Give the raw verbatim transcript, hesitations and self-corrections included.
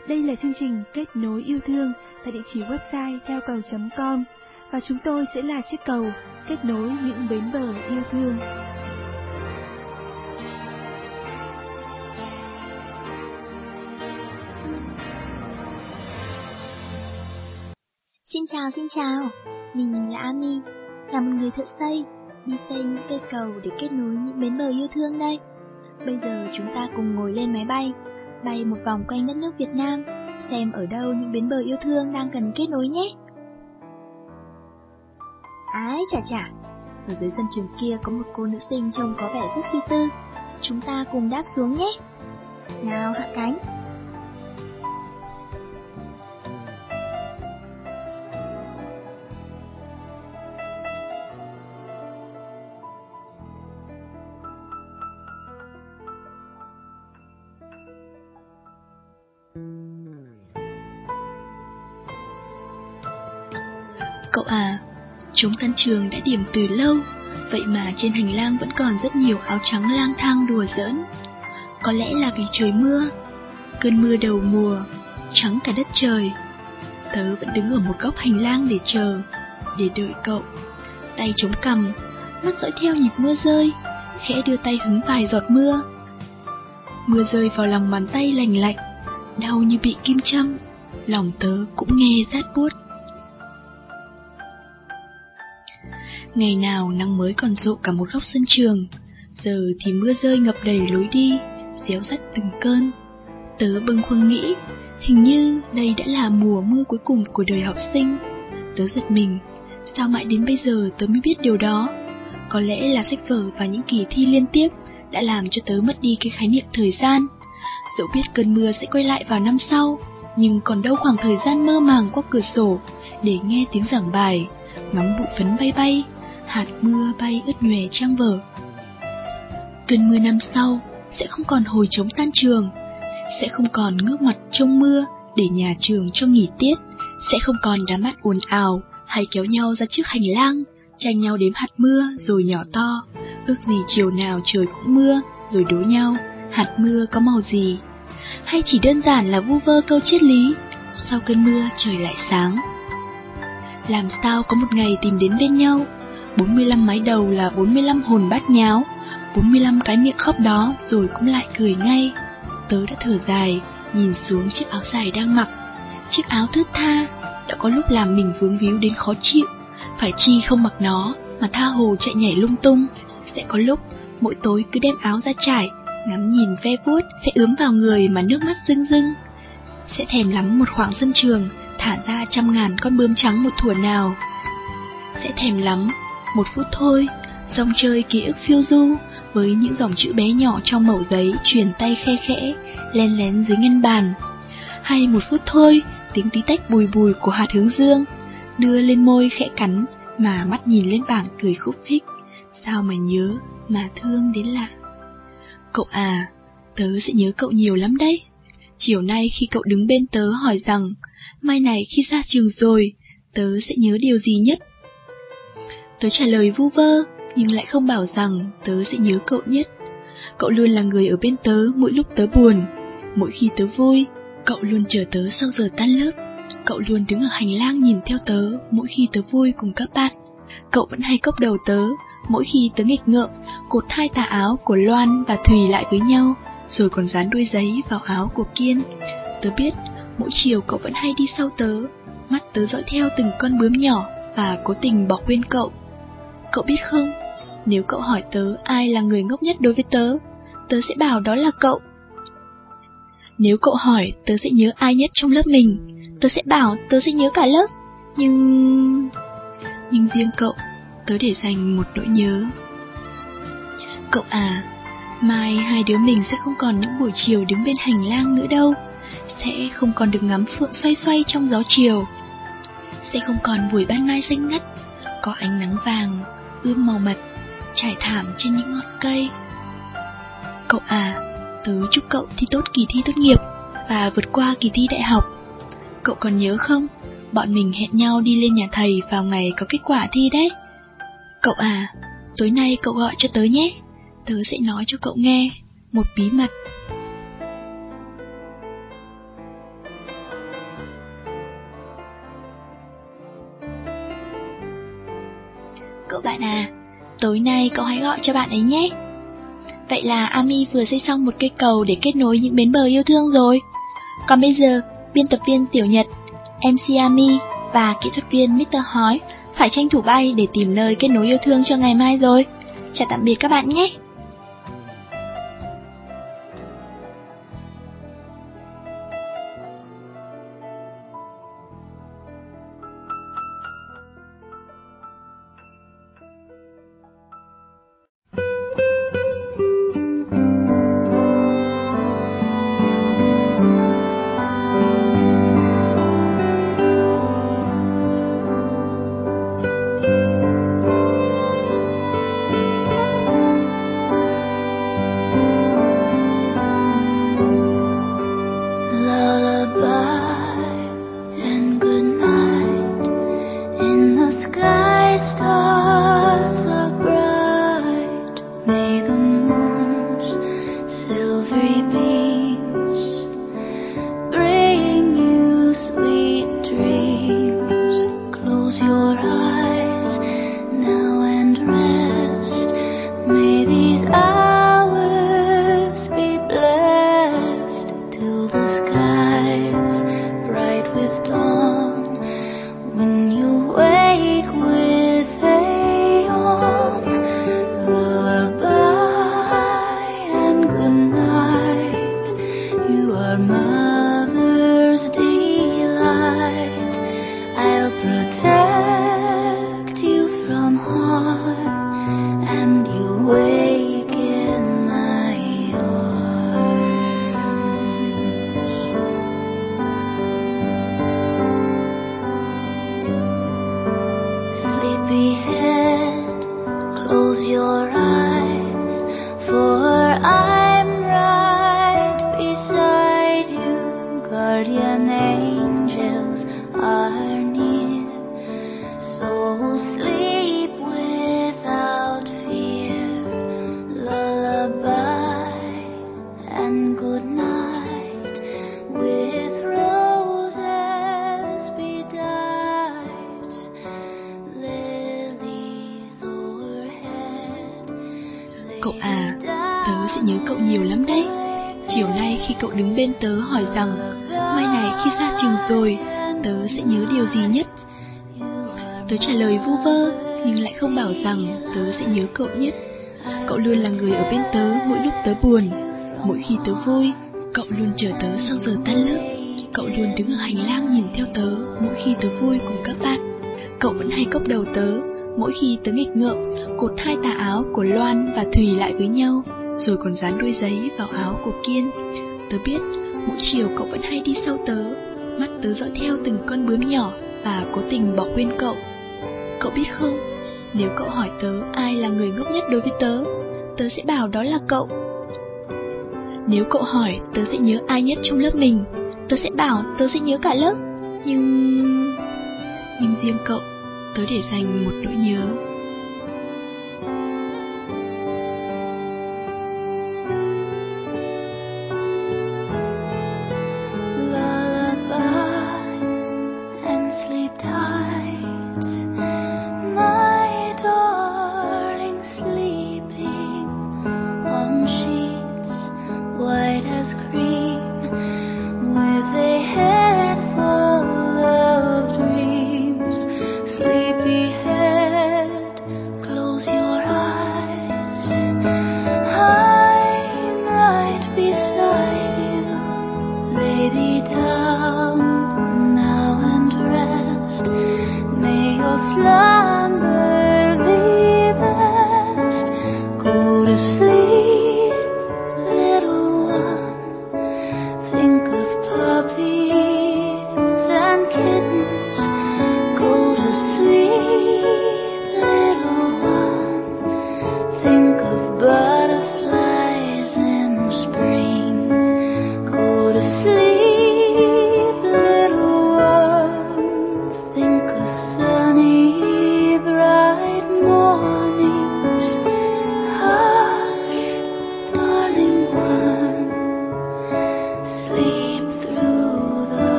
Đây là chương trình Kết nối yêu thương tại địa chỉ website theo cầu chấm com và chúng tôi sẽ là chiếc cầu kết nối những bến bờ yêu thương. Xin chào, xin chào. Mình là Ami, là một người thợ xây, đi xây những cây cầu để kết nối những bến bờ yêu thương đây. Bây giờ chúng ta cùng ngồi lên máy bay, bay một vòng quanh đất nước Việt Nam, xem ở đâu những bến bờ yêu thương đang cần kết nối nhé. Ái chà chà, ở dưới sân trường kia có một cô nữ sinh trông có vẻ rất suy tư. Chúng ta cùng đáp xuống nhé. Nào hạ cánh. Cậu à, chúng tan trường đã điểm từ lâu, vậy mà trên hành lang vẫn còn rất nhiều áo trắng lang thang đùa giỡn. Có lẽ là vì trời mưa, cơn mưa đầu mùa, trắng cả đất trời. Tớ vẫn đứng ở một góc hành lang để chờ, để đợi cậu. Tay chống cằm, mắt dõi theo nhịp mưa rơi, khẽ đưa tay hứng vài giọt mưa. Mưa rơi vào lòng bàn tay lành lạnh, đau như bị kim châm, lòng tớ cũng nghe rát buốt. Ngày nào nắng mới còn rộ cả một góc sân trường, giờ thì mưa rơi ngập đầy lối đi, réo rắt từng cơn. Tớ bâng khuâng nghĩ, hình như đây đã là mùa mưa cuối cùng của đời học sinh. Tớ giật mình, sao mãi đến bây giờ tớ mới biết điều đó? Có lẽ là sách vở và những kỳ thi liên tiếp đã làm cho tớ mất đi cái khái niệm thời gian. Dẫu biết cơn mưa sẽ quay lại vào năm sau, nhưng còn đâu khoảng thời gian mơ màng qua cửa sổ để nghe tiếng giảng bài, ngắm bụi phấn bay bay, hạt mưa bay ướt nhòe trang vở. Cơn mưa năm sau sẽ không còn hồi trống tan trường, sẽ không còn ngước mặt trông mưa để nhà trường cho nghỉ tiết, sẽ không còn đám bạn ồn ào hay kéo nhau ra trước hành lang, tranh nhau đếm hạt mưa rồi nhỏ to, ước gì chiều nào trời cũng mưa, rồi đố nhau hạt mưa có màu gì. Hay chỉ đơn giản là vu vơ câu triết lý, sau cơn mưa trời lại sáng. Làm sao có một ngày tìm đến bên nhau, bốn mươi lăm mái đầu là bốn mươi lăm hồn bát nháo, bốn mươi lăm cái miệng khóc đó rồi cũng lại cười ngay. Tớ đã thở dài, nhìn xuống chiếc áo dài đang mặc. Chiếc áo thướt tha, đã có lúc làm mình vướng víu đến khó chịu. Phải chi không mặc nó, mà tha hồ chạy nhảy lung tung. Sẽ có lúc, mỗi tối cứ đem áo ra trải, ngắm nhìn ve vuốt, sẽ ướm vào người mà nước mắt rưng rưng. Sẽ thèm lắm một khoảng sân trường, thả ra trăm ngàn con bướm trắng một thuở nào. Sẽ thèm lắm, một phút thôi, dòng chơi ký ức phiêu du, với những dòng chữ bé nhỏ trong mẩu giấy truyền tay khe khẽ, len lén dưới ngăn bàn. Hay một phút thôi, tiếng tí tách bùi bùi của hạt hướng dương, đưa lên môi khẽ cắn, mà mắt nhìn lên bảng cười khúc khích. Sao mà nhớ, mà thương đến lạ. Cậu à, tớ sẽ nhớ cậu nhiều lắm đấy. Chiều nay khi cậu đứng bên tớ hỏi rằng, mai này khi ra trường rồi, tớ sẽ nhớ điều gì nhất? Tớ trả lời vu vơ, nhưng lại không bảo rằng tớ sẽ nhớ cậu nhất. Cậu luôn là người ở bên tớ mỗi lúc tớ buồn. Mỗi khi tớ vui, cậu luôn chờ tớ sau giờ tan lớp. Cậu luôn đứng ở hành lang nhìn theo tớ mỗi khi tớ vui cùng các bạn. Cậu vẫn hay cốc đầu tớ mỗi khi tớ nghịch ngợm, cột hai tà áo của Loan và Thùy lại với nhau, rồi còn dán đuôi giấy vào áo của Kiên. Tớ biết, mỗi chiều cậu vẫn hay đi sau tớ, mắt tớ dõi theo từng con bướm nhỏ và cố tình bỏ quên cậu. Cậu biết không, nếu cậu hỏi tớ ai là người ngốc nhất đối với tớ, tớ sẽ bảo đó là cậu. Nếu cậu hỏi tớ sẽ nhớ ai nhất trong lớp mình, tớ sẽ bảo tớ sẽ nhớ cả lớp. Nhưng... Nhưng riêng cậu, tớ để dành một nỗi nhớ. Cậu à, mai hai đứa mình sẽ không còn những buổi chiều đứng bên hành lang nữa đâu. Sẽ không còn được ngắm phượng xoay xoay trong gió chiều. Sẽ không còn buổi ban mai xanh ngắt, có ánh nắng vàng, ươm màu mật, trải thảm trên những ngọn cây. Cậu à, tớ chúc cậu thi tốt kỳ thi tốt nghiệp và vượt qua kỳ thi đại học. Cậu còn nhớ không, bọn mình hẹn nhau đi lên nhà thầy vào ngày có kết quả thi đấy. Cậu à, tối nay cậu gọi cho tớ nhé. Tớ sẽ nói cho cậu nghe một bí mật. Cậu bạn à, tối nay cậu hãy gọi cho bạn ấy nhé. Vậy là Ami vừa xây xong một cây cầu để kết nối những bến bờ yêu thương rồi. Còn bây giờ, biên tập viên Tiểu Nhật, em xê Ami và kỹ thuật viên mít tơ Hói phải tranh thủ bay để tìm nơi kết nối yêu thương cho ngày mai rồi. Chào tạm biệt các bạn nhé. Cậu à, tớ sẽ nhớ cậu nhiều lắm đấy. Chiều nay khi cậu đứng bên tớ hỏi rằng mai này khi ra trường rồi, tớ sẽ nhớ điều gì nhất? Tớ trả lời vu vơ, nhưng lại không bảo rằng tớ sẽ nhớ cậu nhất. Cậu luôn là người ở bên tớ mỗi lúc tớ buồn. Mỗi khi tớ vui, cậu luôn chờ tớ sau giờ tan lớp. Cậu luôn đứng ở hành lang nhìn theo tớ mỗi khi tớ vui cùng các bạn. Cậu vẫn hay cốc đầu tớ mỗi khi tớ nghịch ngợm, cột hai tà áo của Loan và Thùy lại với nhau, rồi còn dán đôi giấy vào áo của Kiên. Tớ biết mỗi chiều cậu vẫn hay đi sau tớ, mắt tớ dõi theo từng con bướm nhỏ và cố tình bỏ quên cậu. Cậu biết không, nếu cậu hỏi tớ ai là người ngốc nhất đối với tớ, tớ sẽ bảo đó là cậu. Nếu cậu hỏi tớ sẽ nhớ ai nhất trong lớp mình, tớ sẽ bảo tớ sẽ nhớ cả lớp. Nhưng... Nhưng riêng cậu, tớ để dành một nỗi nhớ